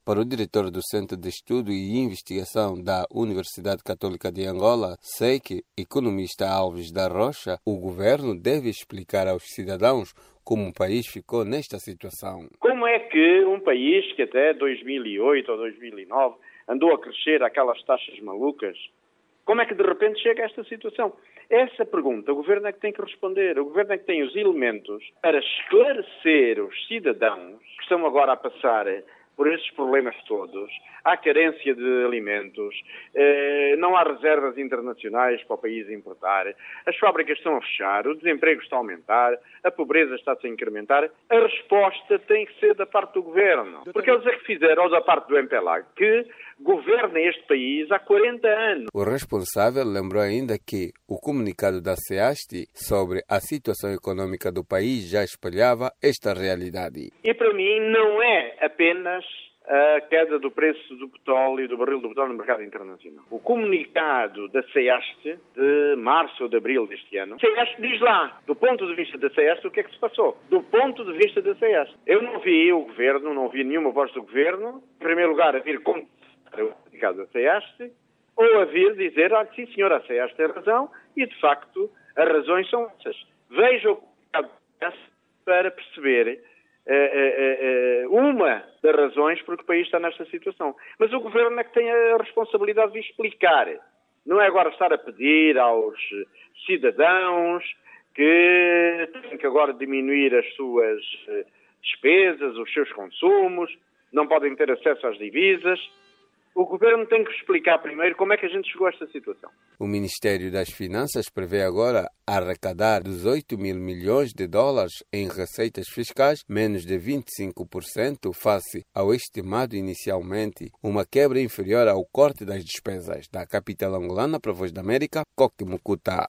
Para o diretor do Centro de Estudo e Investigação da Universidade Católica de Angola, SEIC, economista Alves da Rocha, o governo deve explicar aos cidadãos como o país ficou nesta situação. Como é que um país que até 2008 ou 2009 andou a crescer aquelas taxas malucas, como é que de repente chega a esta situação? Essa pergunta o governo é que tem que responder. O governo é que tem os elementos para esclarecer os cidadãos que estão agora a passar por esses problemas todos. Há carência de alimentos, não há reservas internacionais para o país importar, as fábricas estão a fechar, o desemprego está a aumentar, a pobreza está-se a incrementar. A resposta tem que ser da parte do governo. Porque eles é que fizeram, ou da parte do MPLA, que governa este país há 40 anos. O responsável lembrou ainda que o comunicado da SEASTI sobre a situação econômica do país já espelhava esta realidade. E para mim não é apenas a queda do preço do petróleo, do barril do petróleo no mercado internacional. O comunicado da SEASTI de março ou de abril deste ano, a SEASTI diz lá, do ponto de vista da SEASTI, o que é que se passou. Do ponto de vista da SEASTI. Eu não vi o governo, não vi nenhuma voz do governo, em primeiro lugar, a vir contestar o comunicado da SEASTI, ou a vir dizer, sim senhor, a SEASTI tem razão, e de facto as razões são essas. Veja o comunicado da SEASTI para perceber uma das razões porque o país está nesta situação. Mas o governo é que tem a responsabilidade de explicar. Não é agora estar a pedir aos cidadãos que têm que agora diminuir as suas despesas, os seus consumos, não podem ter acesso às divisas. O governo tem que explicar primeiro como é que a gente chegou a esta situação. O Ministério das Finanças prevê agora arrecadar 18 mil milhões de dólares em receitas fiscais, menos de 25% face ao estimado inicialmente, uma quebra inferior ao corte das despesas. Da capital angolana para a Voz da América, Coque Mucuta.